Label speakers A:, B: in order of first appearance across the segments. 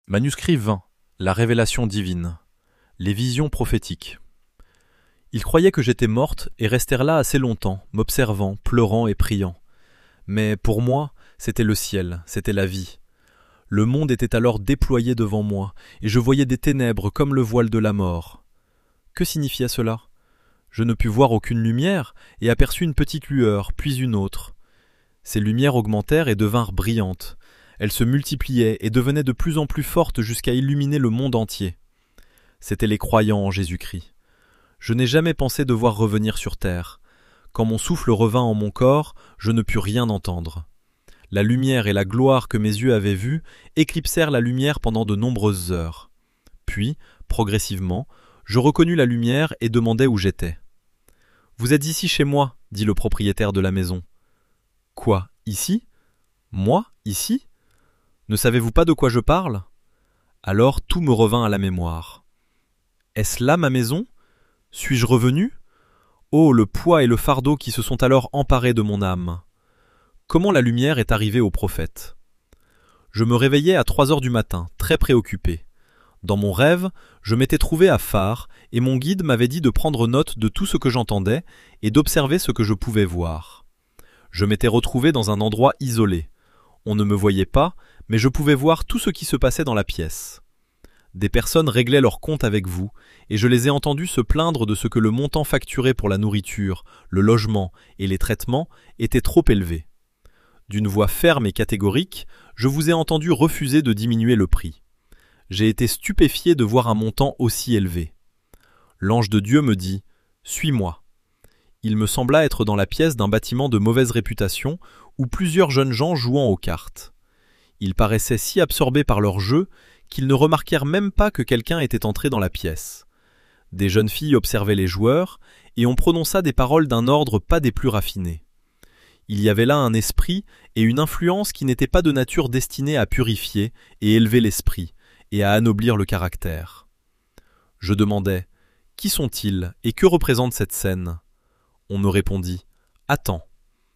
A: Manuscrit 20. La révélation divine. Les visions prophétiques. Ils croyaient que j'étais morte et restèrent là assez longtemps, m'observant, pleurant et priant. Mais pour moi, c'était le ciel, c'était la vie. Le monde était alors déployé devant moi, et je voyais des ténèbres comme le voile de la mort. Que signifiait cela ? Je ne pus voir aucune lumière, et aperçus une petite lueur, puis une autre. Ces lumières augmentèrent et devinrent brillantes. Elles se multipliaient et devenaient de plus en plus fortes jusqu'à illuminer le monde entier. C'étaient les croyants en Jésus-Christ. Je n'ai jamais pensé devoir revenir sur terre. Quand mon souffle revint en mon corps, je ne pus rien entendre. La lumière et la gloire que mes yeux avaient vues éclipsèrent la lumière pendant de nombreuses heures. Puis, progressivement, je reconnus la lumière et demandai où j'étais. « Vous êtes ici chez moi » dit le propriétaire de la maison. « Quoi, ici ? Moi, ici ? Ne savez-vous pas de quoi je parle ? » Alors tout me revint à la mémoire. Est-ce là ma maison ? Suis-je revenu ? Oh, le poids et le fardeau qui se sont alors emparés de mon âme. Comment la lumière est arrivée au prophète ? Je me réveillai à 3 heures du matin, très préoccupé. Dans mon rêve, je m'étais trouvé à Phare et mon guide m'avait dit de prendre note de tout ce que j'entendais et d'observer ce que je pouvais voir. Je m'étais retrouvé dans un endroit isolé. On ne me voyait pas, mais je pouvais voir tout ce qui se passait dans la pièce. Des personnes réglaient leurs comptes avec vous, et je les ai entendus se plaindre de ce que le montant facturé pour la nourriture, le logement et les traitements était trop élevé. D'une voix ferme et catégorique, je vous ai entendu refuser de diminuer le prix. J'ai été stupéfié de voir un montant aussi élevé. L'ange de Dieu me dit « Suis-moi ». Il me sembla être dans la pièce d'un bâtiment de mauvaise réputation où plusieurs jeunes gens jouant aux cartes. Ils paraissaient si absorbés par leur jeu qu'ils ne remarquèrent même pas que quelqu'un était entré dans la pièce. Des jeunes filles observaient les joueurs, et on prononça des paroles d'un ordre pas des plus raffinés. Il y avait là un esprit et une influence qui n'étaient pas de nature destinée à purifier et élever l'esprit, et à anoblir le caractère. Je demandais « Qui sont-ils et que représente cette scène ?» On me répondit « Attends ».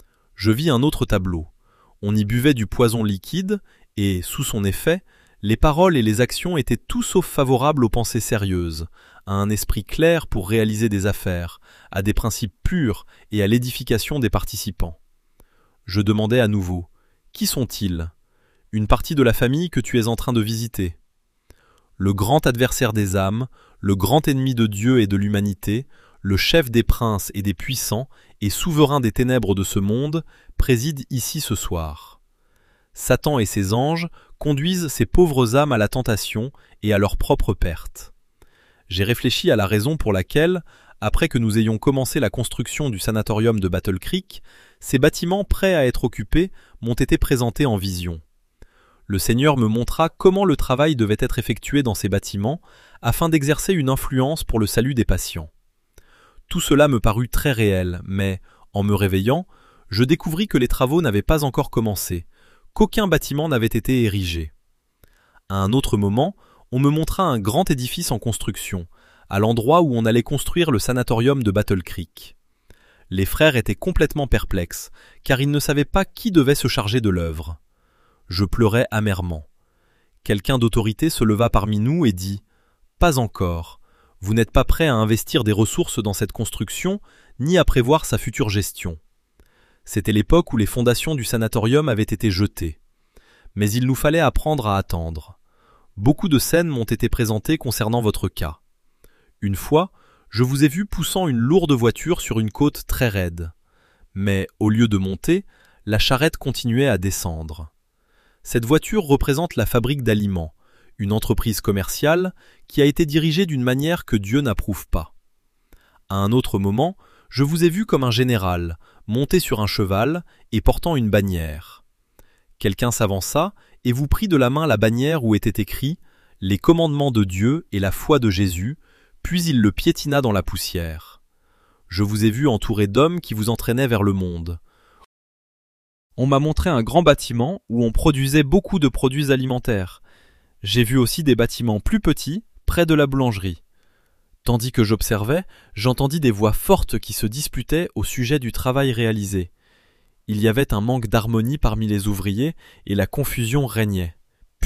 A: Je vis un autre tableau. On y buvait du poison liquide et, sous son effet, les paroles et les actions étaient tout sauf favorables aux pensées sérieuses, à un esprit clair pour réaliser des affaires, à des principes purs et à l'édification des participants. Je demandais à nouveau « Qui sont-ils ? Une partie de la famille que tu es en train de visiter. » Le grand adversaire des âmes, le grand ennemi de Dieu et de l'humanité, le chef des princes et des puissants et souverain des ténèbres de ce monde, préside ici ce soir. Satan et ses anges conduisent ces pauvres âmes à la tentation et à leur propre perte. J'ai réfléchi à la raison pour laquelle, après que nous ayons commencé la construction du sanatorium de Battle Creek, ces bâtiments prêts à être occupés m'ont été présentés en vision. Le Seigneur me montra comment le travail devait être effectué dans ces bâtiments afin d'exercer une influence pour le salut des patients. Tout cela me parut très réel, mais, en me réveillant, je découvris que les travaux n'avaient pas encore commencé, qu'aucun bâtiment n'avait été érigé. À un autre moment, on me montra un grand édifice en construction, à l'endroit où on allait construire le sanatorium de Battle Creek. Les frères étaient complètement perplexes, car ils ne savaient pas qui devait se charger de l'œuvre. Je pleurais amèrement. Quelqu'un d'autorité se leva parmi nous et dit « Pas encore. Vous n'êtes pas prêts à investir des ressources dans cette construction, ni à prévoir sa future gestion. » C'était l'époque où les fondations du sanatorium avaient été jetées. Mais il nous fallait apprendre à attendre. Beaucoup de scènes m'ont été présentées concernant votre cas. Une fois, je vous ai vu poussant une lourde voiture sur une côte très raide. Mais, au lieu de monter, la charrette continuait à descendre. Cette voiture représente la fabrique d'aliments, une entreprise commerciale qui a été dirigée d'une manière que Dieu n'approuve pas. À un autre moment, je vous ai vu comme un général, monté sur un cheval et portant une bannière. Quelqu'un s'avança et vous prit de la main la bannière où était écrit « Les commandements de Dieu et la foi de Jésus », puis il le piétina dans la poussière. Je vous ai vu entouré d'hommes qui vous entraînaient vers le monde. On m'a montré un grand bâtiment où on produisait beaucoup de produits alimentaires. J'ai vu aussi des bâtiments plus petits, près de la boulangerie. Tandis que j'observais, j'entendis des voix fortes qui se disputaient au sujet du travail réalisé. Il y avait un manque d'harmonie parmi les ouvriers et la confusion régnait. Puis,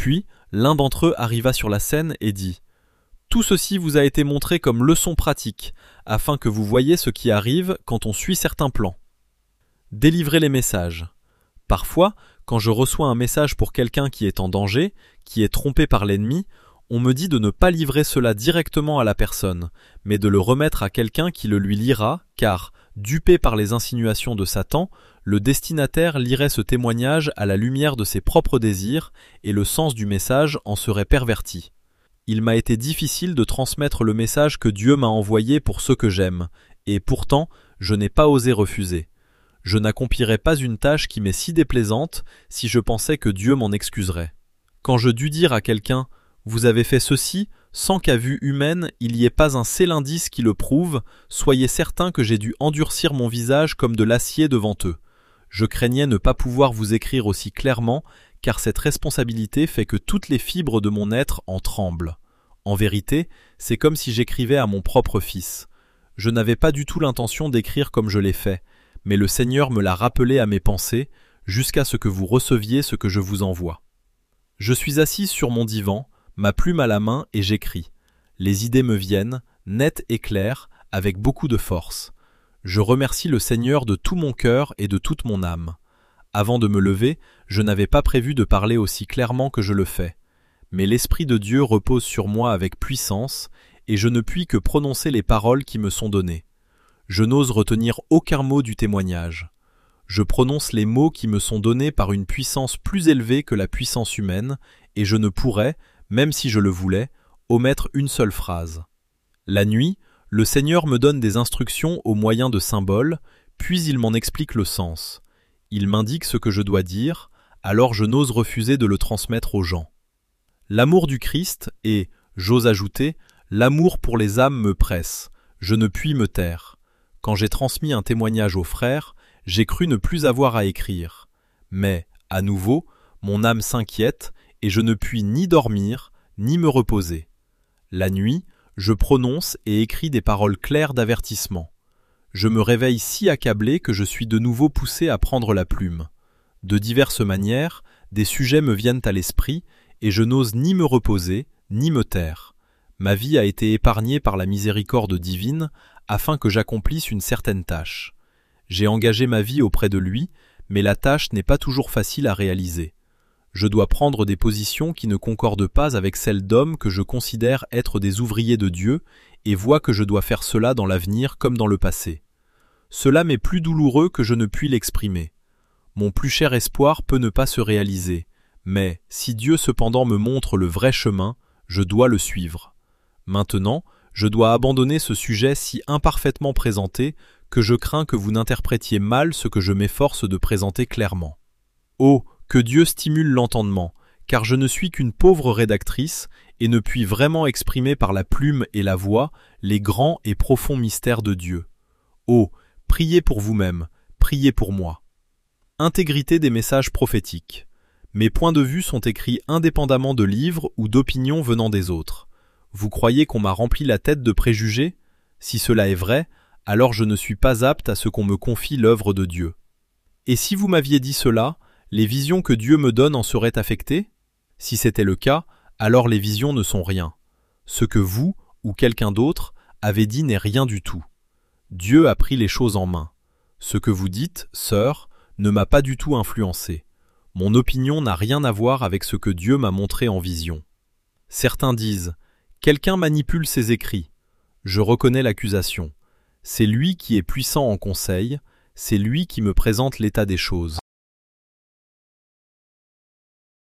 A: l'un d'entre eux arriva sur la scène et dit « Tout ceci vous a été montré comme leçon pratique, afin que vous voyiez ce qui arrive quand on suit certains plans. » Délivrer les messages. Parfois, quand je reçois un message pour quelqu'un qui est en danger, qui est trompé par l'ennemi, on me dit de ne pas livrer cela directement à la personne, mais de le remettre à quelqu'un qui le lui lira, car, dupé par les insinuations de Satan, le destinataire lirait ce témoignage à la lumière de ses propres désirs et le sens du message en serait perverti. Il m'a été difficile de transmettre le message que Dieu m'a envoyé pour ceux que j'aime, et pourtant, je n'ai pas osé refuser. Je n'accomplirais pas une tâche qui m'est si déplaisante si je pensais que Dieu m'en excuserait. Quand je dus dire à quelqu'un « Vous avez fait ceci » sans qu'à vue humaine il n'y ait pas un seul indice qui le prouve, soyez certain que j'ai dû endurcir mon visage comme de l'acier devant eux. Je craignais ne pas pouvoir vous écrire aussi clairement, car cette responsabilité fait que toutes les fibres de mon être en tremblent. En vérité, c'est comme si j'écrivais à mon propre fils. Je n'avais pas du tout l'intention d'écrire comme je l'ai fait, mais le Seigneur me l'a rappelé à mes pensées, jusqu'à ce que vous receviez ce que je vous envoie. Je suis assise sur mon divan, ma plume à la main et j'écris. Les idées me viennent, nettes et claires, avec beaucoup de force. Je remercie le Seigneur de tout mon cœur et de toute mon âme. Avant de me lever, je n'avais pas prévu de parler aussi clairement que je le fais. Mais l'Esprit de Dieu repose sur moi avec puissance, et je ne puis que prononcer les paroles qui me sont données. Je n'ose retenir aucun mot du témoignage. Je prononce les mots qui me sont donnés par une puissance plus élevée que la puissance humaine, et je ne pourrais, même si je le voulais, omettre une seule phrase. La nuit, le Seigneur me donne des instructions au moyen de symboles, puis il m'en explique le sens. Il m'indique ce que je dois dire, alors je n'ose refuser de le transmettre aux gens. L'amour du Christ et, j'ose ajouter, l'amour pour les âmes me presse, je ne puis me taire. Quand j'ai transmis un témoignage aux frères, j'ai cru ne plus avoir à écrire. Mais, à nouveau, mon âme s'inquiète et je ne puis ni dormir, ni me reposer. La nuit, je prononce et écris des paroles claires d'avertissement. Je me réveille si accablé que je suis de nouveau poussé à prendre la plume. De diverses manières, des sujets me viennent à l'esprit et je n'ose ni me reposer, ni me taire. Ma vie a été épargnée par la miséricorde divine afin que j'accomplisse une certaine tâche. J'ai engagé ma vie auprès de lui, mais la tâche n'est pas toujours facile à réaliser. Je dois prendre des positions qui ne concordent pas avec celles d'hommes que je considère être des ouvriers de Dieu et vois que je dois faire cela dans l'avenir comme dans le passé. Cela m'est plus douloureux que je ne puis l'exprimer. Mon plus cher espoir peut ne pas se réaliser, mais si Dieu cependant me montre le vrai chemin, je dois le suivre. Maintenant, je dois abandonner ce sujet si imparfaitement présenté que je crains que vous n'interprétiez mal ce que je m'efforce de présenter clairement. Oh, que Dieu stimule l'entendement, car je ne suis qu'une pauvre rédactrice et ne puis vraiment exprimer par la plume et la voix les grands et profonds mystères de Dieu. Oh, priez pour vous-même, priez pour moi. Intégrité des messages prophétiques. Mes points de vue sont écrits indépendamment de livres ou d'opinions venant des autres. Vous croyez qu'on m'a rempli la tête de préjugés? Si cela est vrai, alors je ne suis pas apte à ce qu'on me confie l'œuvre de Dieu. Et si vous m'aviez dit cela, les visions que Dieu me donne en seraient affectées? Si c'était le cas, alors les visions ne sont rien. Ce que vous, ou quelqu'un d'autre, avez dit n'est rien du tout. Dieu a pris les choses en main. Ce que vous dites, sœur, ne m'a pas du tout influencé. Mon opinion n'a rien à voir avec ce que Dieu m'a montré en vision. Certains disent « Quelqu'un manipule ses écrits ». Je reconnais l'accusation. C'est lui qui est puissant en conseil, c'est lui qui me présente l'état des choses.